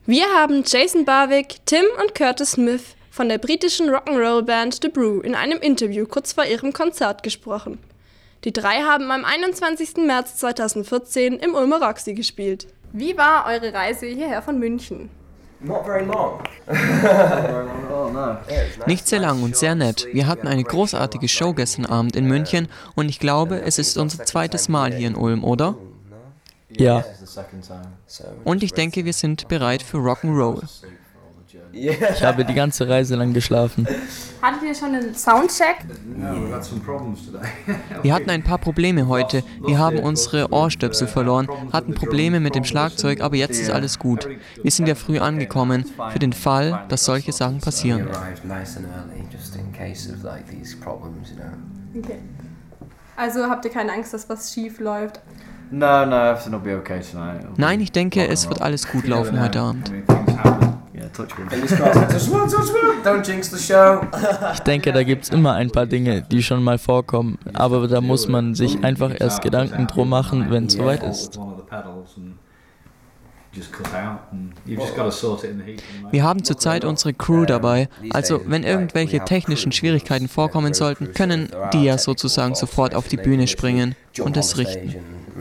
Wir haben Jason Barwick, Tim und Curtis Smith von der britischen Rock'n'Roll-Band The Brew in einem Interview kurz vor ihrem Konzert gesprochen. Die drei haben am 21. März 2014 im Ulmer Roxy gespielt. Wie war eure Reise hierher von München? Not very long. Nicht sehr lang und sehr nett. Wir hatten eine großartige Show gestern Abend in München und ich glaube, es ist unser zweites Mal hier in Ulm, oder? Ja. Und ich denke, wir sind bereit für Rock'n'Roll. Ich habe die ganze Reise lang geschlafen. Hattet ihr schon einen Soundcheck? Wir hatten ein paar Probleme heute. Wir haben unsere Ohrstöpsel verloren, hatten Probleme mit dem Schlagzeug, aber jetzt ist alles gut. Wir sind ja früh angekommen, für den Fall, dass solche Sachen passieren. Okay. Also habt ihr keine Angst, dass was schief läuft? Nein, ich denke, es wird alles gut laufen heute Abend. Don't jinx the show. Ich denke, da gibt's immer ein paar Dinge, die schon mal vorkommen, aber da muss man sich einfach erst Gedanken drum machen, wenn es soweit ist. Wir haben zurzeit unsere Crew dabei, also wenn irgendwelche technischen Schwierigkeiten vorkommen sollten, können die ja sozusagen sofort auf die Bühne springen und es richten.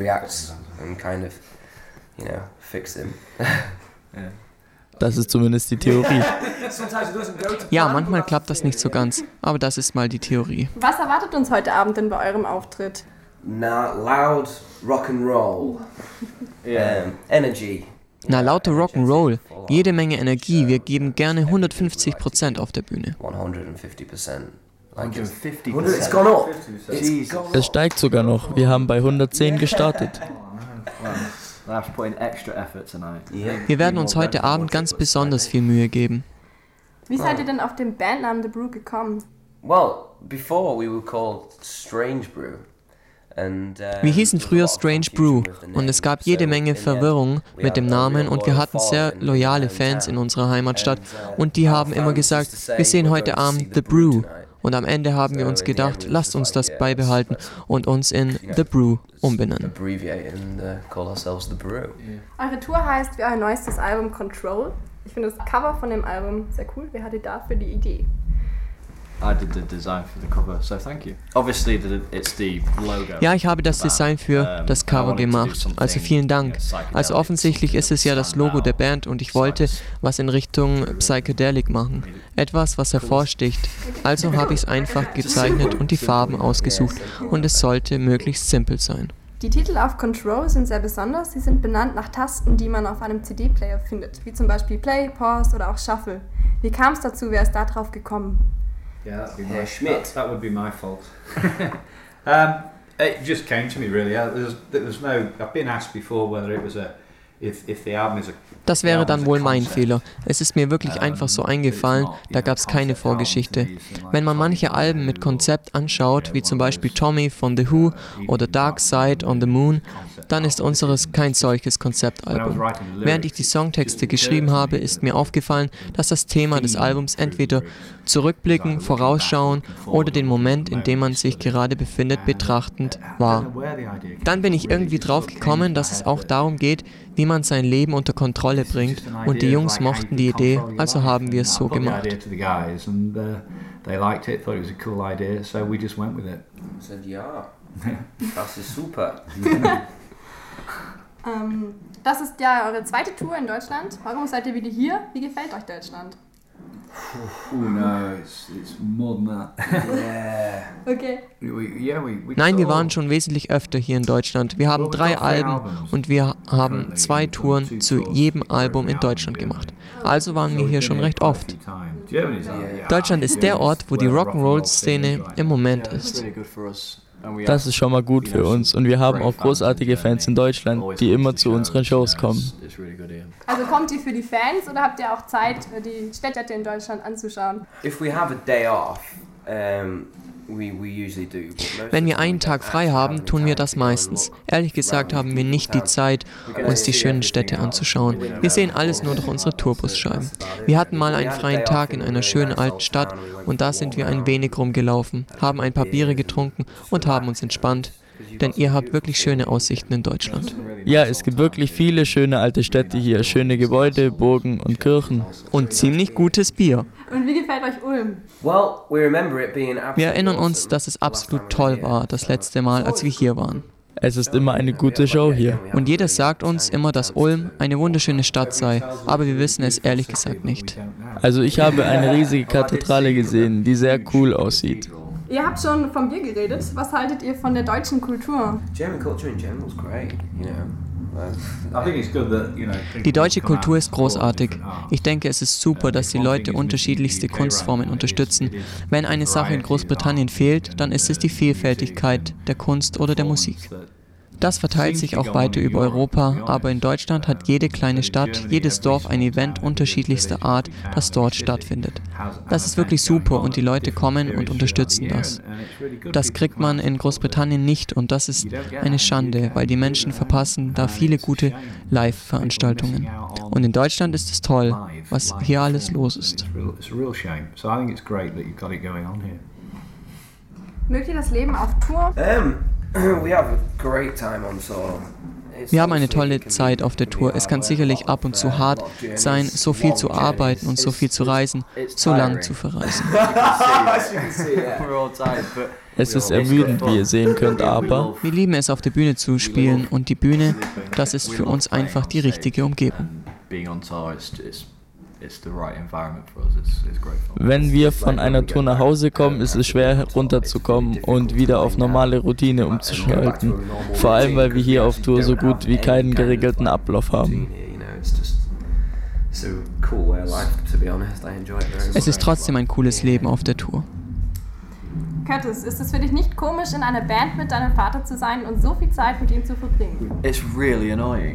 Das ist zumindest die Theorie. Ja, manchmal klappt das nicht so ganz, aber das ist mal die Theorie. Was erwartet uns heute Abend denn bei eurem Auftritt? Loud Rock'n'Roll. Energy. Na, lauter Rock'n'Roll, jede Menge Energie, wir geben gerne 150% auf der Bühne. 150%. It's gone up. Es steigt sogar noch. Wir haben bei 110 gestartet. Wir werden uns heute Abend ganz besonders viel Mühe geben. Wie seid ihr denn auf den Bandnamen The Brew gekommen? Well, before we were called Strange Brew. Wir hießen früher Strange Brew und es gab jede Menge Verwirrung mit dem Namen und wir hatten sehr loyale Fans in unserer Heimatstadt und die haben immer gesagt, wir sehen heute Abend The Brew. Und am Ende haben wir uns gedacht, lasst uns das beibehalten und uns in The Brew umbenennen. Eure Tour heißt wie euer neuestes Album Control. Ich finde das Cover von dem Album sehr cool. Wer hatte dafür die Idee? Ja, ich habe das Design für das Cover gemacht, also vielen Dank. Also offensichtlich ist es ja das Logo der Band und ich wollte was in Richtung Psychedelic machen. Etwas, was hervorsticht. Also habe ich es einfach gezeichnet und die Farben ausgesucht und es sollte möglichst simpel sein. Die Titel auf Control sind sehr besonders. Sie sind benannt nach Tasten, die man auf einem CD-Player findet, wie zum Beispiel Play, Pause oder auch Shuffle. Wie kam es dazu? Wer ist da drauf gekommen? Herr Schmidt. That would be my fault. It just came to me really. There's no. I've been asked before whether it was if the album is a. Das wäre dann wohl mein Fehler. Es ist mir wirklich einfach so eingefallen, da gab es keine Vorgeschichte. Wenn man manche Alben mit Konzept anschaut, wie zum Beispiel Tommy von The Who oder Dark Side on the Moon, dann ist unseres kein solches Konzeptalbum. Während ich die Songtexte geschrieben habe, ist mir aufgefallen, dass das Thema des Albums entweder zurückblicken, vorausschauen oder den Moment, in dem man sich gerade befindet, betrachtend war. Dann bin ich irgendwie drauf gekommen, dass es auch darum geht, wie man sein Leben unter Kontrolle bringt und die Jungs mochten die Idee, also haben wir es so gemacht. Das ist super. Das ist ja eure zweite Tour in Deutschland. Warum seid ihr wieder hier? Wie gefällt euch Deutschland? It's more than that. Okay. Nein, wir waren schon wesentlich öfter hier in Deutschland. Wir haben 3 Alben und wir haben 2 Touren zu jedem Album in Deutschland gemacht. Also waren wir hier schon recht oft. Deutschland ist der Ort, wo die Rock'n'Roll-Szene im Moment ist. Das ist schon mal gut für uns und wir haben auch großartige Fans in Deutschland, die immer zu unseren Shows kommen. Also kommt ihr für die Fans oder habt ihr auch Zeit, die Städte in Deutschland anzuschauen? If we have a day off, Wenn wir einen Tag frei haben, tun wir das meistens. Ehrlich gesagt haben wir nicht die Zeit, uns die schönen Städte anzuschauen. Wir sehen alles nur durch unsere Tourbusscheiben. Wir hatten mal einen freien Tag in einer schönen alten Stadt und da sind wir ein wenig rumgelaufen, haben ein paar Biere getrunken und haben uns entspannt. denn ihr habt wirklich schöne Aussichten in Deutschland. Ja, es gibt wirklich viele schöne alte Städte hier, schöne Gebäude, Burgen und Kirchen. Und ziemlich gutes Bier. Und wie gefällt euch Ulm? Well, we remember it being Wir absolutely erinnern uns, awesome. dass es absolut toll war, das letzte Mal, als wir hier waren. Es ist immer eine gute Show hier. Und jeder sagt uns immer, dass Ulm eine wunderschöne Stadt sei, aber wir wissen es ehrlich gesagt nicht. Also ich habe eine riesige Kathedrale gesehen, die sehr cool aussieht. Ihr habt schon vom Bier geredet. Was haltet ihr von der deutschen Kultur? German culture in general is great, you know. I think it's good that, you know, Die deutsche Kultur ist großartig. Ich denke, es ist super, dass die Leute unterschiedlichste Kunstformen unterstützen. Wenn eine Sache in Großbritannien fehlt, dann ist es die Vielfältigkeit der Kunst oder der Musik. Das verteilt sich auch weiter über Europa, aber in Deutschland hat jede kleine Stadt, jedes Dorf ein Event unterschiedlichster Art, das dort stattfindet. Das ist wirklich super und die Leute kommen und unterstützen das. Das kriegt man in Großbritannien nicht und das ist eine Schande, weil die Menschen verpassen da viele gute Live-Veranstaltungen. Und in Deutschland ist es toll, was hier alles los ist. It's a real shame. So I think it's great that you've got it going on here. Mögt ihr das Leben auf Tour? We have a great time on tour. Wir haben eine tolle Zeit auf der Tour. Es kann sicherlich ab und zu hart sein, so viel zu arbeiten und so viel zu reisen, so lang zu verreisen. Es ist ermüdend, wie ihr sehen könnt, aber Wir lieben es, auf der Bühne zu spielen und die Bühne, das ist für uns einfach die richtige Umgebung. Being on tour it's the right environment for us. It's great fun. wenn wir von einer Tour nach Hause kommen, ist es schwer runterzukommen und wieder auf normale Routine umzuschalten. Vor allem, weil wir hier auf Tour so gut wie keinen geregelten Ablauf haben. Es ist trotzdem ein cooles Leben auf der Tour. Curtis, ist es für dich nicht komisch, in einer Band mit deinem Vater zu sein und so viel Zeit mit ihm zu verbringen? It's really annoying.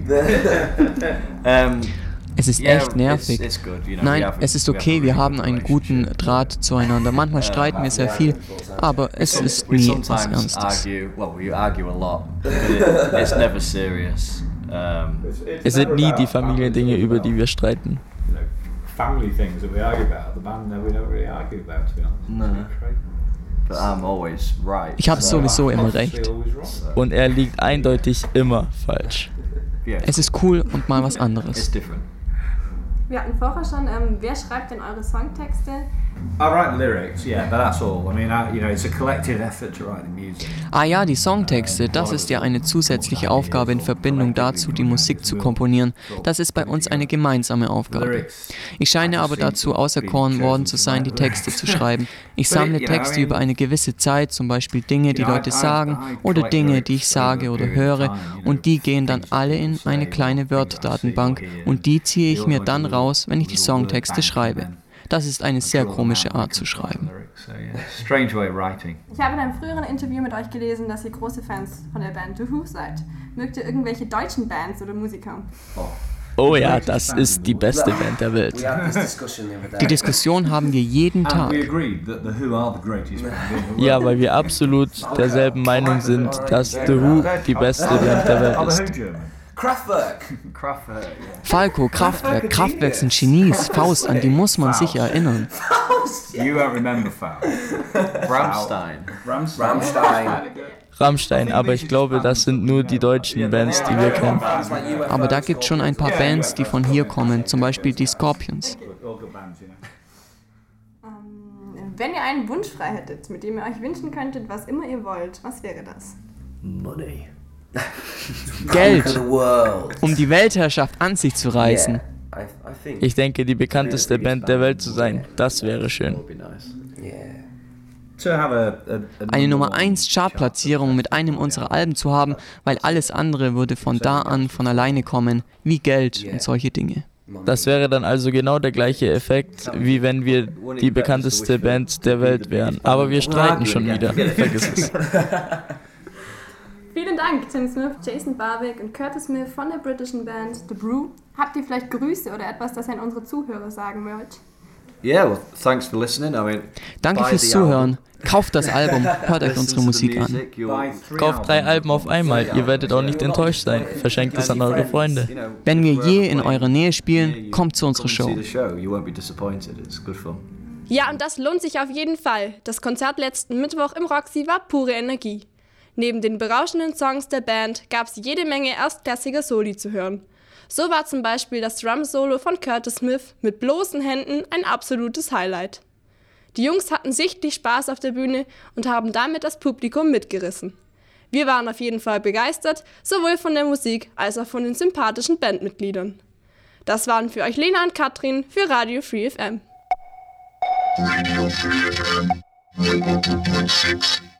Es ist echt nervig. It's good, you know, Nein, es ist okay, wir haben einen guten Draht zueinander. Manchmal streiten wir sehr viel, aber es ist We nie was sometimes Ernstes. we argue a lot, but it's never serious. Es sind nie die Familiendinge, über die wir streiten. You know, family things that we argue about. The band, no, we don't really argue about, to be honest. No. But I'm always right. Ich habe so, sowieso immer Mostly recht. always wrong. Und er liegt eindeutig immer falsch. yeah, Es ist cool und mal was it's anderes. different. Wir hatten vorher schon, wer schreibt denn eure Songtexte? I write lyrics, yeah, but that's all. I mean, you know, it's a collective effort to write the music. Ah ja, die Songtexte, das ist ja eine zusätzliche Aufgabe in Verbindung dazu, die Musik zu komponieren. Das ist bei uns eine gemeinsame Aufgabe. Ich scheine aber dazu auserkoren worden zu sein, die Texte zu schreiben. Ich sammle Texte über eine gewisse Zeit, zum Beispiel Dinge, die Leute sagen oder Dinge, die ich sage oder höre, und die gehen dann alle in eine kleine Word-Datenbank und die ziehe ich mir dann raus, wenn ich die Songtexte schreibe. Das ist eine sehr komische Art zu schreiben. So, yeah, strange way of writing. Ich habe in einem früheren Interview mit euch gelesen, dass ihr große Fans von der Band The Who seid. Mögt ihr irgendwelche deutschen Bands oder Musiker? Oh ja, das ist die beste Band der Welt. Die Diskussion haben wir jeden And Tag. we agreed that the Who are the greatest band in the world. Ja, weil wir absolut derselben Meinung sind, dass The Who die beste Band der Welt Are the ist. Who German? Kraftwerk! Kraftwerk. Falco, Kraftwerk, Kraftwerk sind Genies. Faust, an die muss man sich erinnern. You won't remember Foul. Rammstein. Rammstein. Rammstein, aber ich glaube, das sind nur die deutschen Bands, die wir kennen. Aber da gibt es schon ein paar Bands, die von hier kommen, zum Beispiel die Scorpions. All good bands, you know. Wenn ihr einen Wunsch frei hättet, mit dem ihr euch wünschen könntet, was immer ihr wollt, was wäre das? Money. Geld, The world. um die Weltherrschaft an sich zu reißen. I think. Ich denke, die bekannteste Band der Welt zu sein, das wäre schön. Would be nice. Yeah. To have Eine Nummer 1 Chartplatzierung mit einem unserer Alben zu haben, weil alles andere würde von da an von alleine kommen, wie Geld und solche Dinge. Das wäre dann also genau der gleiche Effekt, wie wenn wir die bekannteste Band der Welt wären. Aber wir streiten schon wieder. Vergiss es. Vielen Dank, Tim Smith, Jason Barwick und Curtis Smith von der britischen Band The Brew. Habt ihr vielleicht Grüße oder etwas, das ihr an unsere Zuhörer sagen wollt? Yeah, well, thanks for listening. I mean, Danke buy fürs the Zuhören. Kauft das Album, hört euch album, unsere listen to the Musik an. music, you'll- Kauft 3 Alben auf einmal, ihr werdet auch nicht enttäuscht sein. Verschenkt es an eure Freunde. you know, Wenn wir je in wherever eurer Nähe you spielen, kommt zu unserer come and see Show. the show. You won't be disappointed. It's good fun. Ja, und das lohnt sich auf jeden Fall. Das Konzert letzten Mittwoch im Roxy war pure Energie. Neben den berauschenden Songs der Band gab es jede Menge erstklassiger Soli zu hören. So war zum Beispiel das Drum-Solo von Curtis Smith mit bloßen Händen ein absolutes Highlight. Die Jungs hatten sichtlich Spaß auf der Bühne und haben damit das Publikum mitgerissen. Wir waren auf jeden Fall begeistert, sowohl von der Musik als auch von den sympathischen Bandmitgliedern. Das waren für euch Lena und Katrin für Radio Free FM. Radio Free FM 100.6